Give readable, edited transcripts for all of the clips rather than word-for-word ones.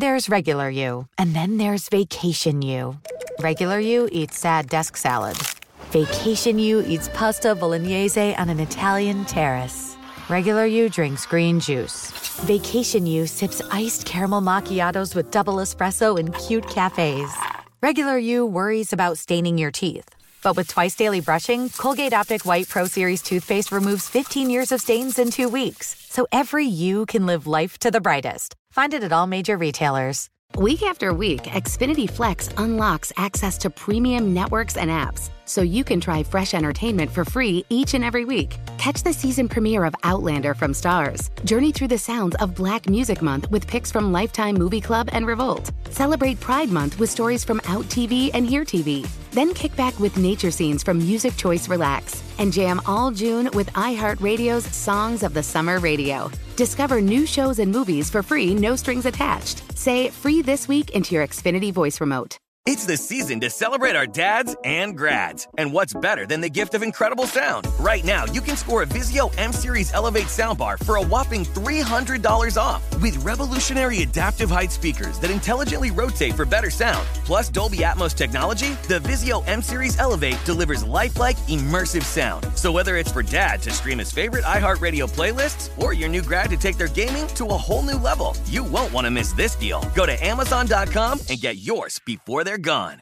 There's regular you, and then there's vacation you. Regular you eats sad desk salad. Vacation you eats pasta bolognese on an Italian terrace. Regular you drinks green juice. Vacation you sips iced caramel macchiatos with double espresso in cute cafes. Regular you worries about staining your teeth. But with twice daily brushing, Colgate Optic White Pro Series toothpaste removes 15 years of stains in 2 weeks. So every you can live life to the brightest. Find it at all major retailers. Week after week, Xfinity Flex unlocks access to premium networks and apps, so you can try fresh entertainment for free each and every week. Catch the season premiere of Outlander from Starz. Journey through the sounds of Black Music Month with picks from Lifetime Movie Club and Revolt. Celebrate Pride Month with stories from Out TV and Here TV. Then kick back with nature scenes from Music Choice Relax. And jam all June with iHeartRadio's Songs of the Summer Radio. Discover new shows and movies for free, no strings attached. Say "free" this week into your Xfinity voice remote. It's the season to celebrate our dads and grads. And what's better than the gift of incredible sound? Right now, you can score a Vizio M-Series Elevate soundbar for a whopping $300 off. With revolutionary adaptive height speakers that intelligently rotate for better sound, plus Dolby Atmos technology, the Vizio M-Series Elevate delivers lifelike, immersive sound. So whether it's for dad to stream his favorite iHeartRadio playlists or your new grad to take their gaming to a whole new level, you won't want to miss this deal. Go to Amazon.com and get yours before they're gone.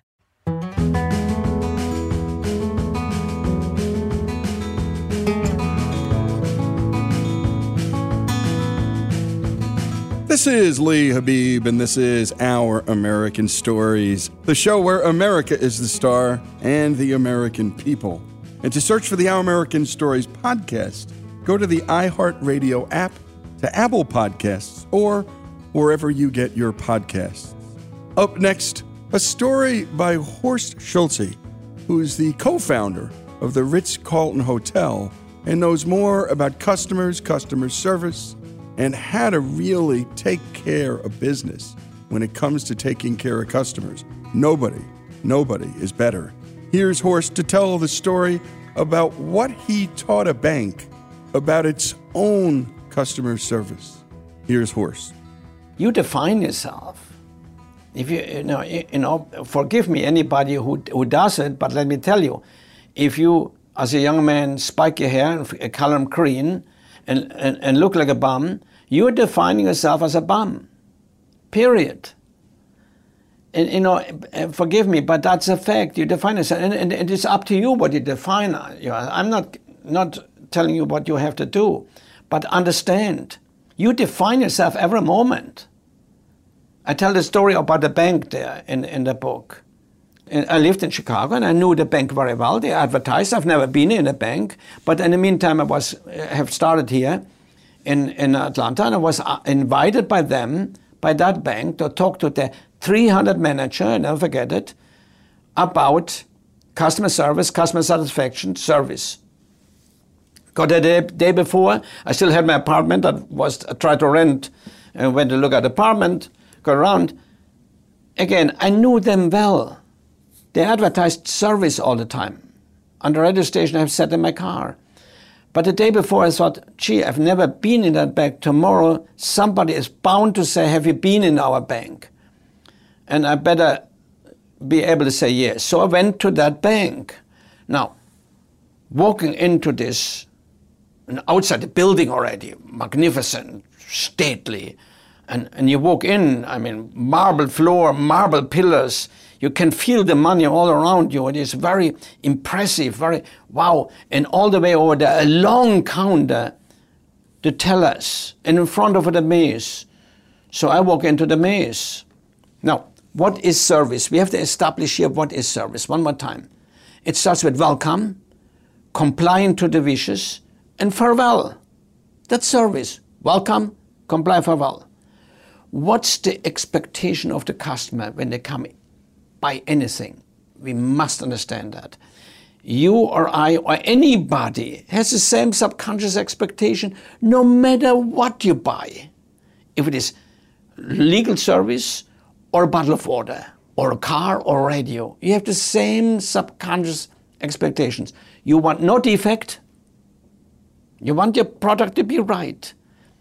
This is Lee Habib, and this is Our American Stories, the show where America is the star and the American people. And to search for the Our American Stories podcast, go to the iHeartRadio app, to Apple Podcasts, or wherever you get your podcasts. Up next, a story by Horst Schulze, who's the co-founder of the Ritz-Carlton Hotel and knows more about customers, customer service, and how to really take care of business when it comes to taking care of customers. Nobody is better. Here's Horst to tell the story about what he taught a bank about its own customer service. Here's Horst. You define yourself. If forgive me, anybody who does it, but let me tell you, if you, as a young man, spike your hair and color them green and look like a bum, you're defining yourself as a bum. Period. And forgive me, but that's a fact. You define yourself, and it's up to you what you define. I'm not telling you what you have to do, but understand, you define yourself every moment. I tell the story about the bank there in the book. And I lived in Chicago and I knew the bank very well. They advertised. I've never been in a bank, but in the meantime, I have started here in Atlanta, and I was invited by that bank, to talk to the 300 manager, I never forget it, about customer service, customer satisfaction, service. Got there the day before. I still had my apartment. I tried to rent and went to look at the apartment. Go around. Again, I knew them well. They advertised service all the time. On the radio station, I've sat in my car. But the day before, I thought, gee, I've never been in that bank. Tomorrow, somebody is bound to say, have you been in our bank? And I better be able to say yes. So I went to that bank. Now, walking into this, and outside the building already, magnificent, stately, and you walk in, I mean, marble floor, marble pillars. You can feel the money all around you. It is very impressive, very wow. And all the way over there, a long counter, the tellers, and in front of the maze. So I walk into the maze. Now, what is service? We have to establish here what is service. One more time. It starts with welcome, compliant to the wishes, and farewell. That's service. Welcome, comply, farewell. What's the expectation of the customer when they come buy anything? We must understand that. You or I or anybody has the same subconscious expectation no matter what you buy. If it is legal service or a bottle of water or a car or a radio, you have the same subconscious expectations. You want no defect. You want your product to be right.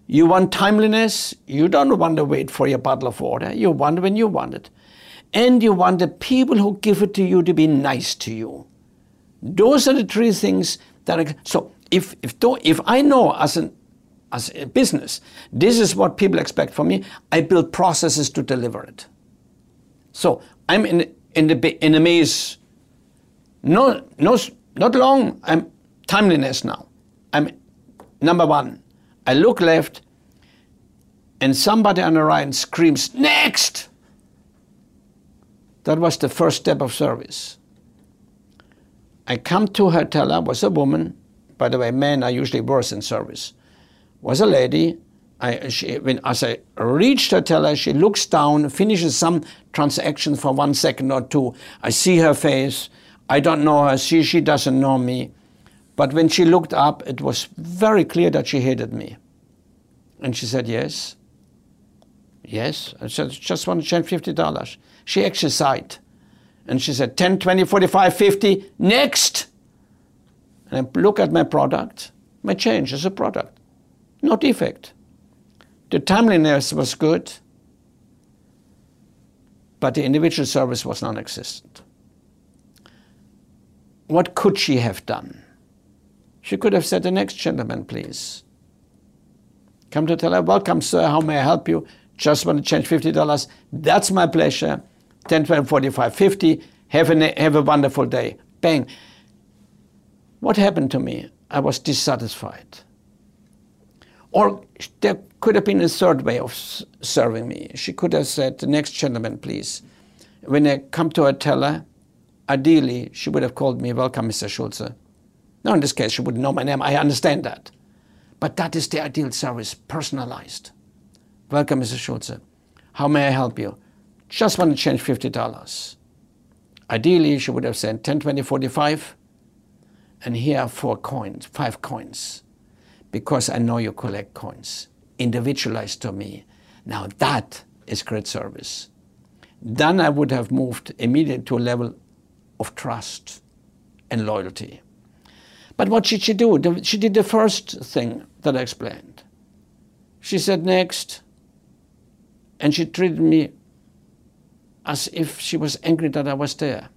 You want timeliness. You don't want to wait for your bottle of water. You want when you want it. And you want the people who give it to you to be nice to you. Those are the three things that are... So if I know as a business, this is what people expect from me, I build processes to deliver it. So I'm in a maze. Not long. I'm timeliness now. I'm number one. I look left, and somebody on the right screams, "Next!" That was the first step of service. I come to her teller, was a woman. By the way, men are usually worse in service. Was a lady. As I reached her teller, she looks down, finishes some transaction for 1 second or two. I see her face. I don't know her. She doesn't know me. But when she looked up, it was very clear that she hated me. And she said, yes. Yes. I said, just want to change $50. She actually sighed. And she said, 10, 20, 45, 50, next. And I look at my product. My change is a product. No defect. The timeliness was good, but the individual service was non-existent. What could she have done? She could have said, the next gentleman, please. Come to tell her, welcome, sir, how may I help you? Just want to change $50. That's my pleasure. 10, 12, 45, 50. Have a wonderful day. Bang. What happened to me? I was dissatisfied. Or there could have been a third way of serving me. She could have said, the next gentleman, please. When I come to her teller, ideally, she would have called me, welcome, Mr. Schulze. Now, in this case, she wouldn't know my name. I understand that. But that is the ideal service, personalized. Welcome, Mr. Schulze. How may I help you? Just want to change $50. Ideally, she would have said 10, 20, 45. And here are 5 coins. Because I know you collect coins. Individualized to me. Now that is great service. Then I would have moved immediately to a level of trust and loyalty. But what did she do? She did the first thing that I explained. She said next, and she treated me as if she was angry that I was there.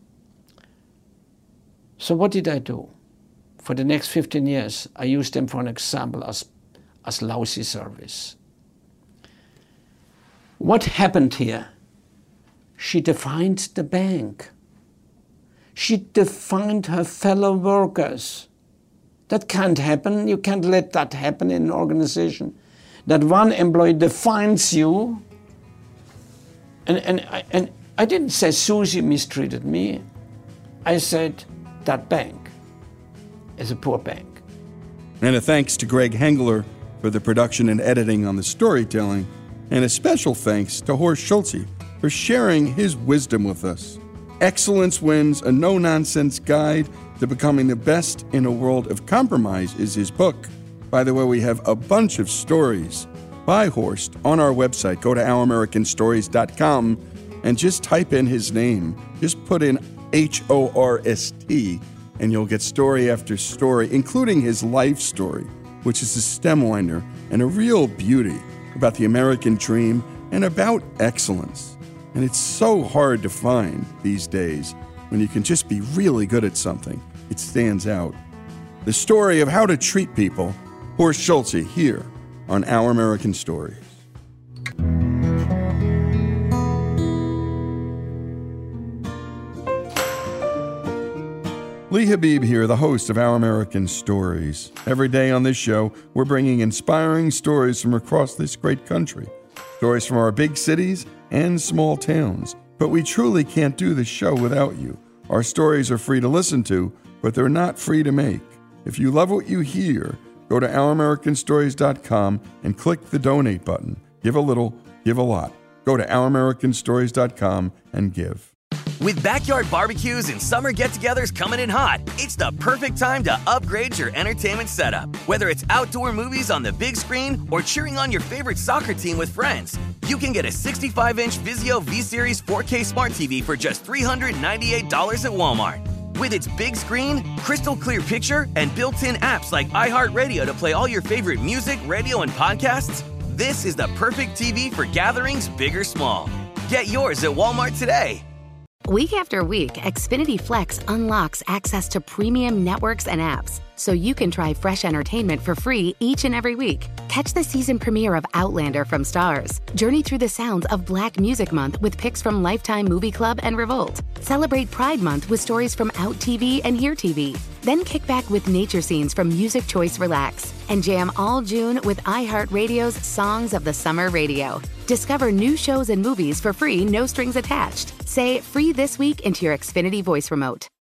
So what did I do? For the next 15 years, I used them for an example as lousy service. What happened here? She defined the bank. She defined her fellow workers. That can't happen. You can't let that happen in an organization. That one employee defines you. And I didn't say Susie mistreated me. I said that bank is a poor bank. And a thanks to Greg Hengler for the production and editing on the storytelling. And a special thanks to Horst Schulze for sharing his wisdom with us. Excellence Wins, a no-nonsense guide to becoming the best in a world of compromise is his book. By the way, we have a bunch of stories by Horst on our website. Go to ouramericanstories.com and just type in his name. Just put in HORST and you'll get story after story, including his life story, which is a stem winder and a real beauty about the American dream and about excellence. And it's so hard to find these days when you can just be really good at something. It stands out. The story of how to treat people, Horst Schulze here on Our American Stories. Lee Habib here, the host of Our American Stories. Every day on this show, we're bringing inspiring stories from across this great country. Stories from our big cities and small towns. But we truly can't do this show without you. Our stories are free to listen to, but they're not free to make. If you love what you hear, go to ouramericanstories.com and click the donate button. Give a little, give a lot. Go to ouramericanstories.com and give. With backyard barbecues and summer get-togethers coming in hot, it's the perfect time to upgrade your entertainment setup. Whether it's outdoor movies on the big screen or cheering on your favorite soccer team with friends, you can get a 65-inch Vizio V-Series 4K Smart TV for just $398 at Walmart. With its big screen, crystal clear picture, and built-in apps like iHeartRadio to play all your favorite music, radio, and podcasts, this is the perfect TV for gatherings big or small. Get yours at Walmart today. Week after week, Xfinity Flex unlocks access to premium networks and apps, so you can try fresh entertainment for free each and every week. Catch the season premiere of Outlander from Starz. Journey through the sounds of Black Music Month with picks from Lifetime Movie Club and Revolt. Celebrate Pride Month with stories from Out TV and Here TV. Then kick back with nature scenes from Music Choice Relax. And jam all June with iHeartRadio's Songs of the Summer Radio. Discover new shows and movies for free, no strings attached. Say "free" this week into your Xfinity voice remote.